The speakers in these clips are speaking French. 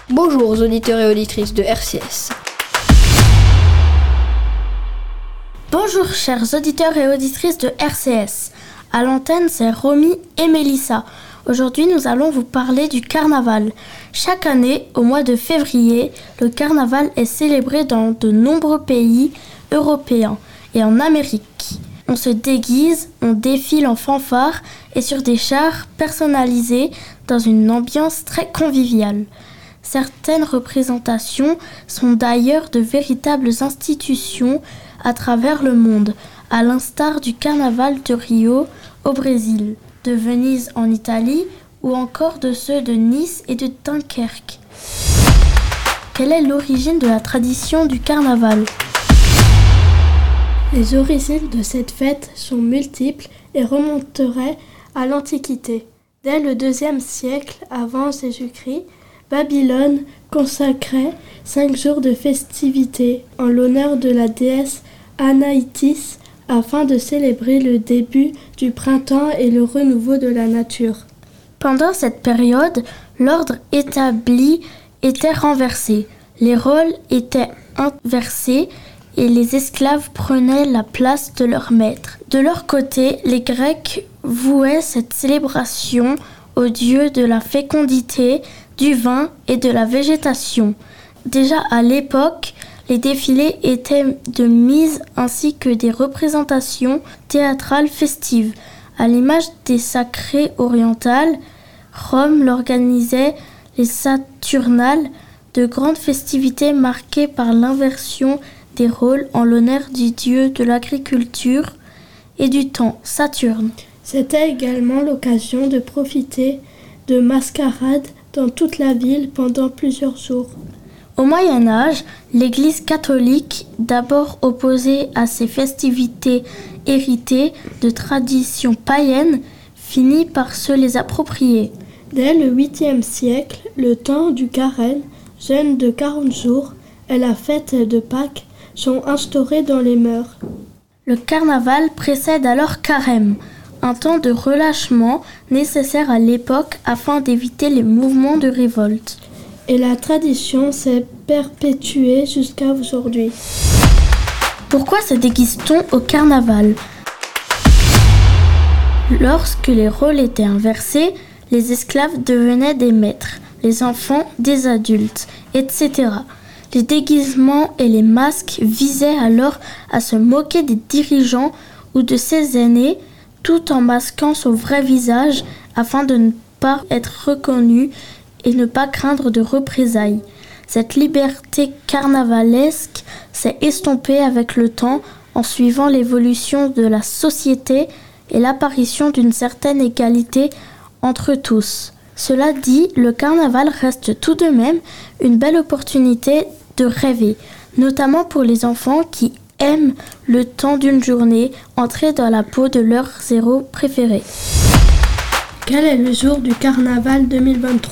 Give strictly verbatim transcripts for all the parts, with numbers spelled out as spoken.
Bonjour aux auditeurs et auditrices de R C S. Bonjour chers auditeurs et auditrices de R C S. À l'antenne, c'est Romy et Mélissa. Aujourd'hui, nous allons vous parler du carnaval. Chaque année, au mois de février, le carnaval est célébré dans de nombreux pays européens et en Amérique. On se déguise, on défile en fanfare et sur des chars personnalisés dans une ambiance très conviviale. Certaines représentations sont d'ailleurs de véritables institutions à travers le monde, à l'instar du carnaval de Rio au Brésil, de Venise en Italie ou encore de ceux de Nice et de Dunkerque. Quelle est l'origine de la tradition du carnaval ? Les origines de cette fête sont multiples et remonteraient à l'Antiquité. Dès le deuxième siècle avant Jésus-Christ, Babylone consacrait cinq jours de festivités en l'honneur de la déesse Anaïtis afin de célébrer le début du printemps et le renouveau de la nature. Pendant cette période, l'ordre établi était renversé, les rôles étaient inversés et les esclaves prenaient la place de leur maître. De leur côté, les Grecs vouaient cette célébration au dieu de la fécondité, du vin et de la végétation. Déjà à l'époque, les défilés étaient de mise ainsi que des représentations théâtrales festives. À l'image des sacrées orientales, Rome l'organisait les Saturnales, de grandes festivités marquées par l'inversion des rôles en l'honneur du dieu de l'agriculture et du temps, Saturne. C'était également l'occasion de profiter de mascarades dans toute la ville pendant plusieurs jours. Au Moyen Âge, l'Église catholique, d'abord opposée à ces festivités héritées de traditions païennes, finit par se les approprier. Dès le huitième siècle, le temps du carême, jeûne de quarante jours, et la fête de Pâques sont instaurés dans les mœurs. Le carnaval précède alors carême, un temps de relâchement nécessaire à l'époque afin d'éviter les mouvements de révolte. Et la tradition s'est perpétuée jusqu'à aujourd'hui. Pourquoi se déguise-t-on au carnaval ? Lorsque les rôles étaient inversés, les esclaves devenaient des maîtres, les enfants des adultes, et cetera. Les déguisements et les masques visaient alors à se moquer des dirigeants ou de ses aînés, tout en masquant son vrai visage afin de ne pas être reconnu et ne pas craindre de représailles. Cette liberté carnavalesque s'est estompée avec le temps en suivant l'évolution de la société et l'apparition d'une certaine égalité entre tous. Cela dit, le carnaval reste tout de même une belle opportunité de rêver, notamment pour les enfants qui aiment le temps d'une journée entrer dans la peau de leur héros préféré. Quel est le jour du carnaval deux mille vingt-trois ?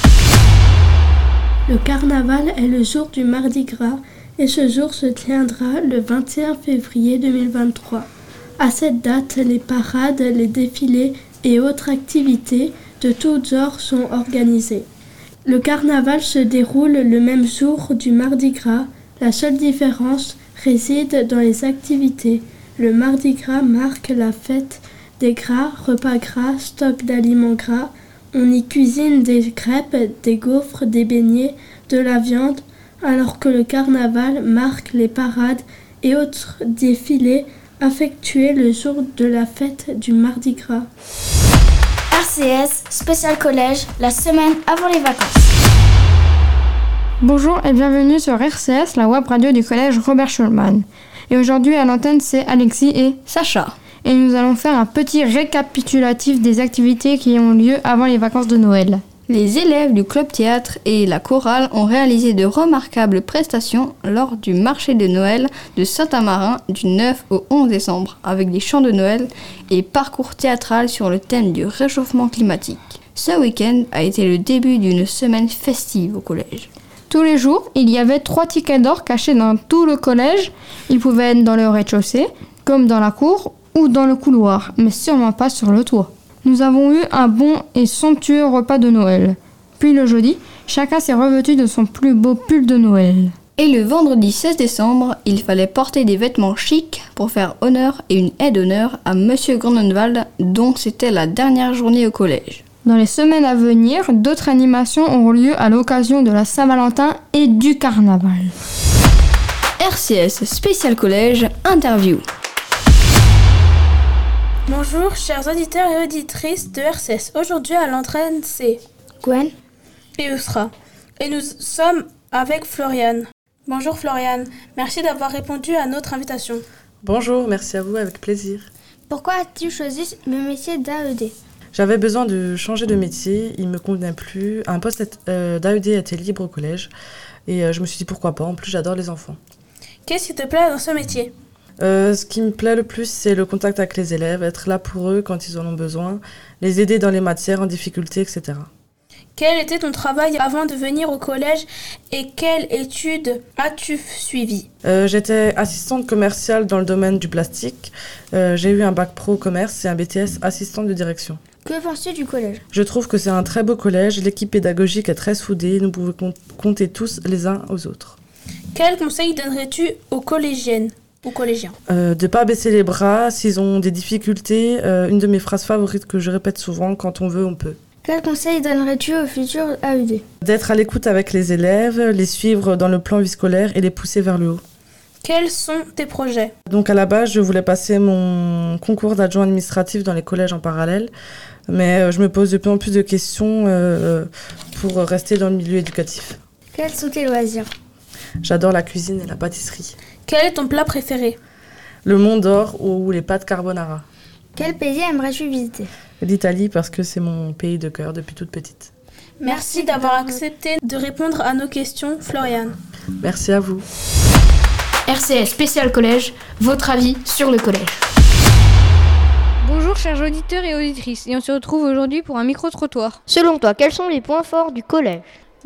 Le carnaval est le jour du Mardi Gras et ce jour se tiendra le vingt et un février deux mille vingt-trois. À cette date, les parades, les défilés et autres activités de tout genre sont organisées. Le carnaval se déroule le même jour du Mardi Gras. La seule différence réside dans les activités. Le Mardi Gras marque la fête des gras, repas gras, stock d'aliments gras. On y cuisine des crêpes, des gaufres, des beignets, de la viande, alors que le carnaval marque les parades et autres défilés effectués le jour de la fête du Mardi Gras. R C S, spécial collège, la semaine avant les vacances. Bonjour et bienvenue sur R C S, la web radio du collège Robert Schulman. Et aujourd'hui à l'antenne c'est Alexis et Sacha. Et nous allons faire un petit récapitulatif des activités qui ont lieu avant les vacances de Noël. Les élèves du club théâtre et la chorale ont réalisé de remarquables prestations lors du marché de Noël de Saint-Amarin du neuf au onze décembre, avec des chants de Noël et parcours théâtral sur le thème du réchauffement climatique. Ce week-end a été le début d'une semaine festive au collège. Tous les jours, il y avait trois tickets d'or cachés dans tout le collège. Ils pouvaient être dans le rez-de-chaussée, comme dans la cour ou dans le couloir, mais sûrement pas sur le toit. Nous avons eu un bon et somptueux repas de Noël. Puis le jeudi, chacun s'est revêtu de son plus beau pull de Noël. Et le vendredi seize décembre, il fallait porter des vêtements chics pour faire honneur et une aide d'honneur à Monsieur Grunenwald, dont c'était la dernière journée au collège. Dans les semaines à venir, d'autres animations auront lieu à l'occasion de la Saint-Valentin et du carnaval. R C S Spécial Collège Interview. Bonjour chers auditeurs et auditrices de R C S. Aujourd'hui à l'entraîne c'est Gwen et Ousra. Et nous sommes avec Floriane. Bonjour Floriane, merci d'avoir répondu à notre invitation. Bonjour, merci à vous, avec plaisir. Pourquoi as-tu choisi le métier d'A E D ? J'avais besoin de changer de métier, il me convenait plus. Un poste euh, d'A E D était libre au collège et euh, je me suis dit pourquoi pas, en plus j'adore les enfants. Qu'est-ce qui te plaît dans ce métier ? euh, Ce qui me plaît le plus, c'est le contact avec les élèves, être là pour eux quand ils en ont besoin, les aider dans les matières en difficulté, et cetera. Quel était ton travail avant de venir au collège et quelles études as-tu suivies ? euh, J'étais assistante commerciale dans le domaine du plastique. Euh, j'ai eu un bac pro commerce et un B T S assistante de direction. Que penses-tu du collège ? Je trouve que c'est un très beau collège, l'équipe pédagogique est très soudée, nous pouvons compter tous les uns aux autres. Quels conseils donnerais-tu aux collégiennes, aux collégiens ? euh, De ne pas baisser les bras, s'ils ont des difficultés, euh, une de mes phrases favorites que je répète souvent, quand on veut, on peut. Quel conseil donnerais-tu aux futurs A E D ? D'être à l'écoute avec les élèves, les suivre dans le plan vie scolaire et les pousser vers le haut. Quels sont tes projets ? Donc à la base, je voulais passer mon concours d'adjoint administratif dans les collèges en parallèle, mais je me pose de plus en plus de questions euh, pour rester dans le milieu éducatif. Quels sont tes loisirs ? J'adore la cuisine et la pâtisserie. Quel est ton plat préféré ? Le Mont d'Or ou les pâtes carbonara. Quel pays aimerais-tu visiter ? L'Italie parce que c'est mon pays de cœur depuis toute petite. Merci d'avoir accepté de répondre à nos questions, Floriane. Merci à vous. R C S Spécial Collège, votre avis sur le collège. Bonjour chers auditeurs et auditrices, et on se retrouve aujourd'hui pour un micro-trottoir. Selon toi, quels sont les points forts du collège ?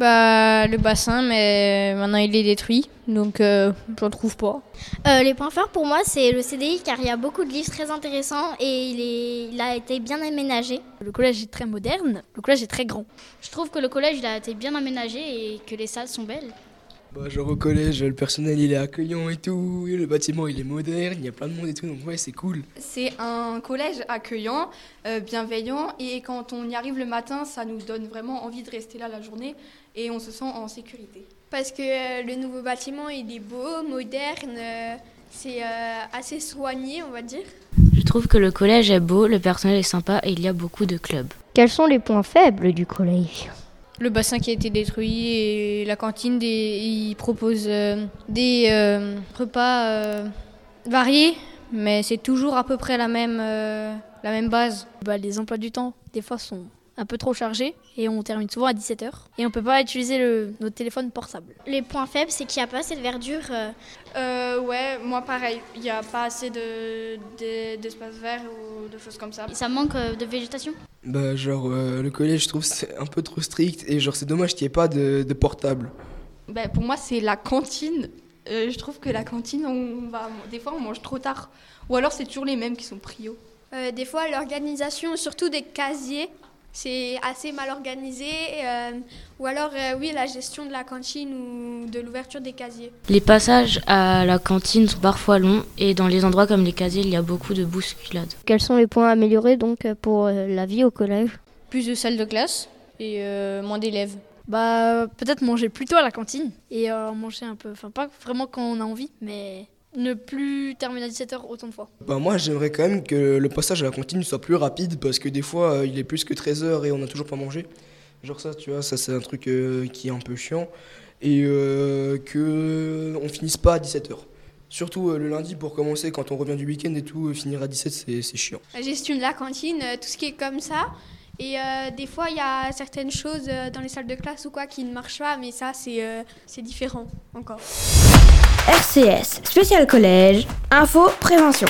Bah le bassin, mais maintenant il est détruit, donc euh, j'en trouve pas. Euh, les points forts pour moi, c'est le C D I car il y a beaucoup de livres très intéressants et il, est, il a été bien aménagé. Le collège est très moderne, le collège est très grand. Je trouve que le collège il a été bien aménagé et que les salles sont belles. Bah, genre au collège, le personnel il est accueillant et tout, le bâtiment il est moderne, il y a plein de monde et tout, donc ouais c'est cool. C'est un collège accueillant, euh, bienveillant, et quand on y arrive le matin, ça nous donne vraiment envie de rester là la journée et on se sent en sécurité. Parce que euh, le nouveau bâtiment il est beau, moderne, euh, c'est euh, assez soigné on va dire. Je trouve que le collège est beau, le personnel est sympa et il y a beaucoup de clubs. Quels sont les points faibles du collège ? Le bassin qui a été détruit et la cantine, des, ils proposent euh, des euh, repas euh, variés, mais c'est toujours à peu près la même, euh, la même base. Bah, les emplois du temps, des fois, sont un peu trop chargés et on termine souvent à dix-sept heures. Et on ne peut pas utiliser le, notre téléphone portable. Les points faibles, c'est qu'il n'y a pas assez de verdure. Euh... Euh, ouais, moi pareil, il n'y a pas assez de, de, d'espace vert ou de choses comme ça. Et ça manque de végétation ? Bah genre euh, le collège je trouve c'est un peu trop strict et genre c'est dommage qu'il n'y ait pas de, de portable. Bah, pour moi c'est la cantine, euh, je trouve que la cantine, on va, des fois on mange trop tard. Ou alors c'est toujours les mêmes qui sont prio. Euh, des fois l'organisation, surtout des casiers, c'est assez mal organisé. Euh, ou alors, euh, oui, la gestion de la cantine ou de l'ouverture des casiers. Les passages à la cantine sont parfois longs et dans les endroits comme les casiers, il y a beaucoup de bousculades. Quels sont les points à améliorer donc pour la vie au collège ? Plus de salles de classe et euh, moins d'élèves. Bah, peut-être manger plus tôt à la cantine et euh, manger un peu, enfin pas vraiment quand on a envie, mais ne plus terminer à dix-sept heures autant de fois. Bah moi j'aimerais quand même que le passage à la cantine soit plus rapide parce que des fois euh, il est plus que treize heures et on n'a toujours pas mangé. Genre ça tu vois, ça c'est un truc euh, qui est un peu chiant et euh, que on finisse pas à dix-sept heures. Surtout euh, le lundi pour commencer quand on revient du week-end et tout, euh, finir à dix-sept c'est, c'est chiant. La gestion de la cantine, euh, tout ce qui est comme ça. Et euh, des fois, il y a certaines choses euh, dans les salles de classe ou quoi qui ne marchent pas, mais ça, c'est, euh, c'est différent encore. R C S, Spécial Collège, Info, Prévention.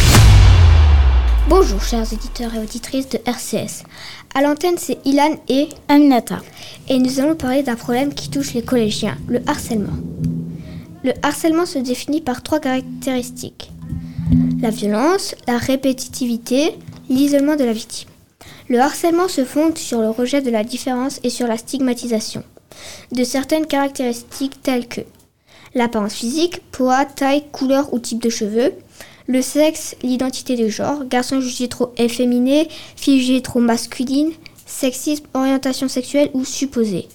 Bonjour chers auditeurs et auditrices de R C S. À l'antenne, c'est Ilan et Aminata. Et nous allons parler d'un problème qui touche les collégiens, le harcèlement. Le harcèlement se définit par trois caractéristiques. La violence, la répétitivité, l'isolement de la victime. Le harcèlement se fonde sur le rejet de la différence et sur la stigmatisation de certaines caractéristiques telles que l'apparence physique, poids, taille, couleur ou type de cheveux, le sexe, l'identité de genre, garçon jugé trop efféminé, fille jugée trop masculine, sexisme, orientation sexuelle ou supposée.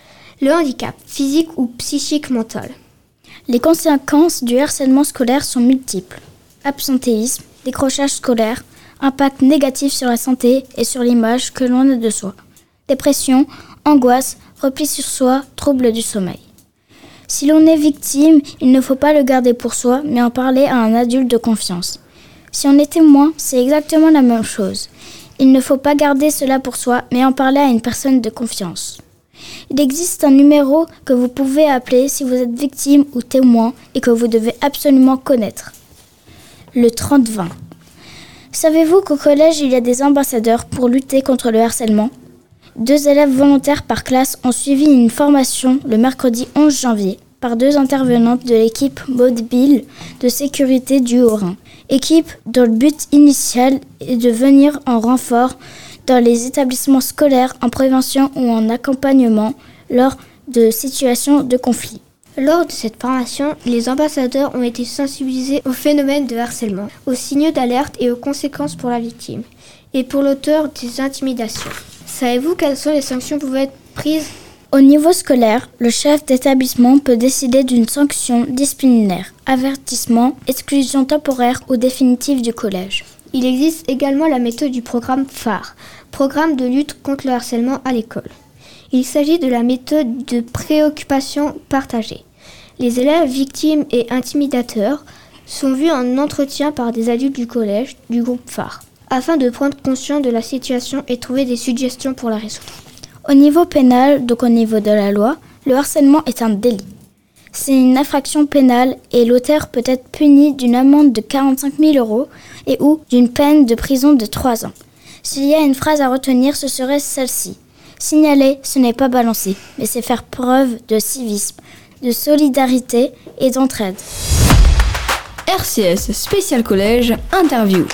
Le handicap, physique ou psychique mental. Les conséquences du harcèlement scolaire sont multiples. Absentéisme, décrochage scolaire, impact négatif sur la santé et sur l'image que l'on a de soi. Dépression, angoisse, repli sur soi, troubles du sommeil. Si l'on est victime, il ne faut pas le garder pour soi, mais en parler à un adulte de confiance. Si on est témoin, c'est exactement la même chose. Il ne faut pas garder cela pour soi, mais en parler à une personne de confiance. Il existe un numéro que vous pouvez appeler si vous êtes victime ou témoin et que vous devez absolument connaître. Le trente vingt. Savez-vous qu'au collège, il y a des ambassadeurs pour lutter contre le harcèlement ? Deux élèves volontaires par classe ont suivi une formation le mercredi onze janvier par deux intervenantes de l'équipe mobile de sécurité du Haut-Rhin. Équipe dont le but initial est de venir en renfort dans les établissements scolaires en prévention ou en accompagnement lors de situations de conflit. Lors de cette formation, les ambassadeurs ont été sensibilisés au phénomène de harcèlement, aux signaux d'alerte et aux conséquences pour la victime, et pour l'auteur des intimidations. Savez-vous quelles sont les sanctions pouvant être prises ? Au niveau scolaire, le chef d'établissement peut décider d'une sanction disciplinaire, avertissement, exclusion temporaire ou définitive du collège. Il existe également la méthode du programme phare, programme de lutte contre le harcèlement à l'école. Il s'agit de la méthode de préoccupation partagée. Les élèves victimes et intimidateurs sont vus en entretien par des adultes du collège, du groupe phare, afin de prendre conscience de la situation et trouver des suggestions pour la résoudre. Au niveau pénal, donc au niveau de la loi, le harcèlement est un délit. C'est une infraction pénale et l'auteur peut être puni d'une amende de quarante-cinq mille euros et ou d'une peine de prison de trois ans. S'il y a une phrase à retenir, ce serait celle-ci. Signaler, ce n'est pas balancer, mais c'est faire preuve de civisme, de solidarité et d'entraide. R C S Spécial Collège Interview.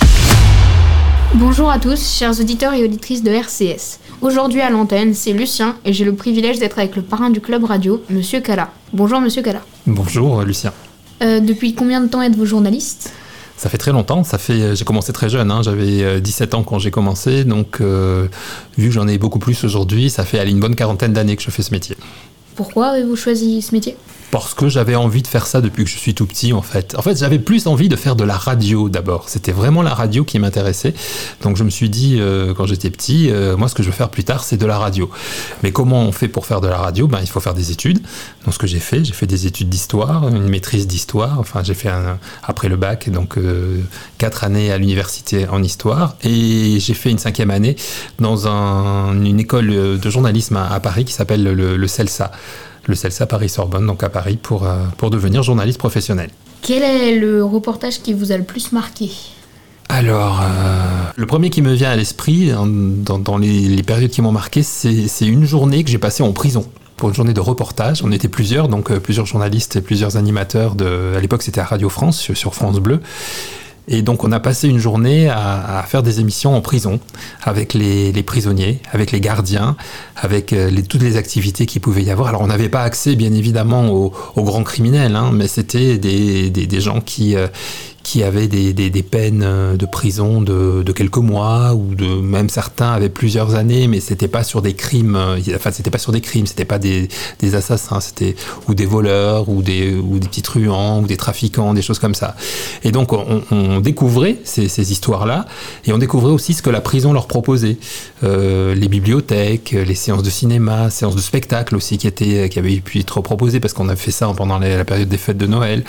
Bonjour à tous, chers auditeurs et auditrices de R C S. Aujourd'hui à l'antenne, c'est Lucien et j'ai le privilège d'être avec le parrain du club radio, Monsieur Cala. Bonjour Monsieur Cala. Bonjour Lucien. Euh, depuis combien de temps êtes-vous journaliste ? Ça fait très longtemps, ça fait, j'ai commencé très jeune, hein, j'avais dix-sept ans quand j'ai commencé, donc euh, vu que j'en ai beaucoup plus aujourd'hui, ça fait allez, une bonne quarantaine d'années que je fais ce métier. Pourquoi avez-vous choisi ce métier ? Parce que j'avais envie de faire ça depuis que je suis tout petit, en fait. En fait, j'avais plus envie de faire de la radio, d'abord. C'était vraiment la radio qui m'intéressait. Donc, je me suis dit, euh, quand j'étais petit, euh, moi, ce que je veux faire plus tard, c'est de la radio. Mais comment on fait pour faire de la radio ? Ben, il faut faire des études. Donc, ce que j'ai fait, j'ai fait des études d'histoire, une maîtrise d'histoire. Enfin, j'ai fait, un, après le bac, donc euh, quatre années à l'université en histoire. Et j'ai fait une cinquième année dans un, une école de journalisme à, à Paris qui s'appelle le, le CELSA. Le CELSA Paris-Sorbonne, donc à Paris, pour, euh, pour devenir journaliste professionnel. Quel est le reportage qui vous a le plus marqué ? Alors, euh, le premier qui me vient à l'esprit, dans, dans les, les périodes qui m'ont marqué, c'est, c'est une journée que j'ai passée en prison. Pour une journée de reportage, on était plusieurs, donc euh, plusieurs journalistes et plusieurs animateurs. De, à l'époque, c'était à Radio France, sur, sur France Bleu. Et donc, on a passé une journée à, à faire des émissions en prison, avec les, les prisonniers, avec les gardiens, avec les, toutes les activités qu'il pouvait y avoir. Alors, on n'avait pas accès, bien évidemment, aux, aux grands criminels, hein, mais c'était des, des, des gens qui... Euh, qui avaient des, des, des peines de prison de, de quelques mois, ou de même certains avaient plusieurs années, mais c'était pas sur des crimes, enfin c'était pas sur des crimes, c'était pas des, des assassins, c'était ou des voleurs, ou des, ou des petits truands, ou des trafiquants, des choses comme ça. Et donc on, on découvrait ces, ces histoires-là, et on découvrait aussi ce que la prison leur proposait. Euh, les bibliothèques, les séances de cinéma, séances de spectacle aussi qui, étaient, qui avaient pu être proposées, parce qu'on a fait ça pendant les, la période des fêtes de Noël,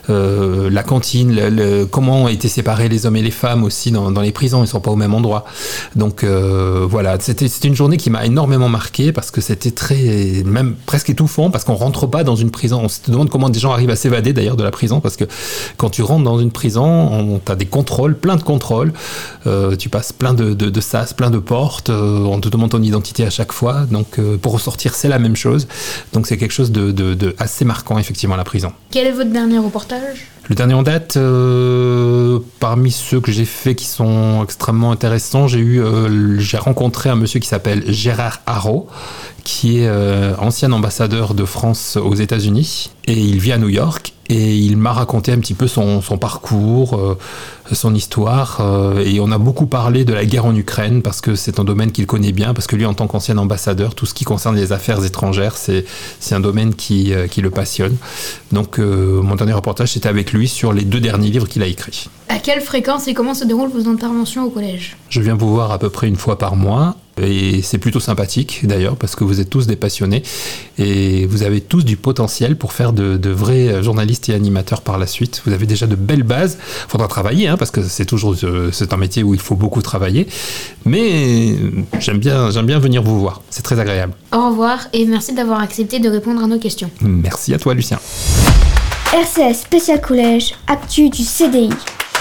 euh, la cantine, le, le, comment ont été séparés les hommes et les femmes aussi dans, dans les prisons, ils ne sont pas au même endroit. Donc euh, voilà, c'était, c'était une journée qui m'a énormément marqué, parce que c'était très, même presque étouffant, parce qu'on ne rentre pas dans une prison. On se demande comment des gens arrivent à s'évader d'ailleurs de la prison, parce que quand tu rentres dans une prison, tu as des contrôles, plein de contrôles, euh, tu passes plein de, de, de sas, plein de portes, euh, on te demande ton identité à chaque fois, donc euh, pour ressortir c'est la même chose. Donc c'est quelque chose de, de, de assez marquant effectivement, la prison. Quel est votre dernier reportage ? Le dernier en date, euh, parmi ceux que j'ai fait qui sont extrêmement intéressants, j'ai eu, euh, j'ai rencontré un monsieur qui s'appelle Gérard Haro, qui est euh, ancien ambassadeur de France aux États-Unis, et il vit à New York. Et il m'a raconté un petit peu son, son parcours, euh, son histoire. Euh, et on a beaucoup parlé de la guerre en Ukraine parce que c'est un domaine qu'il connaît bien. Parce que lui, en tant qu'ancien ambassadeur, tout ce qui concerne les affaires étrangères, c'est, c'est un domaine qui, euh, qui le passionne. Donc, euh, mon dernier reportage, c'était avec lui sur les deux derniers livres qu'il a écrits. À quelle fréquence et comment se déroulent vos interventions au collège ? Je viens vous voir à peu près une fois par mois. Et c'est plutôt sympathique d'ailleurs parce que vous êtes tous des passionnés et vous avez tous du potentiel pour faire de, de vrais journalistes et animateurs par la suite. Vous avez déjà de belles bases. Il faudra travailler hein, parce que c'est toujours c'est un métier où il faut beaucoup travailler. Mais j'aime bien, j'aime bien venir vous voir. C'est très agréable. Au revoir et merci d'avoir accepté de répondre à nos questions. Merci à toi Lucien. R C S spécial collège, actu du C D I.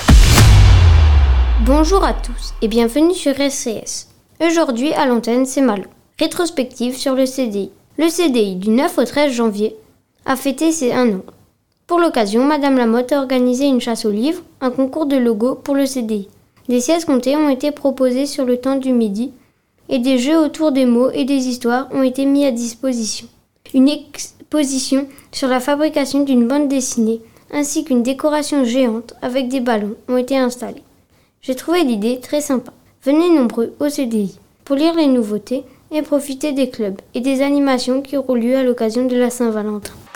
Bonjour à tous et bienvenue sur R C S. Aujourd'hui, à l'antenne, c'est Malo. Rétrospective sur le C D I. Le C D I, du neuf au treize janvier, a fêté ses un an. Pour l'occasion, Madame Lamotte a organisé une chasse aux livres, un concours de logos pour le C D I. Des sièges comptés ont été proposés sur le temps du midi et des jeux autour des mots et des histoires ont été mis à disposition. Une exposition sur la fabrication d'une bande dessinée ainsi qu'une décoration géante avec des ballons ont été installés. J'ai trouvé l'idée très sympa. Venez nombreux au C D I pour lire les nouveautés et profiter des clubs et des animations qui auront lieu à l'occasion de la Saint-Valentin.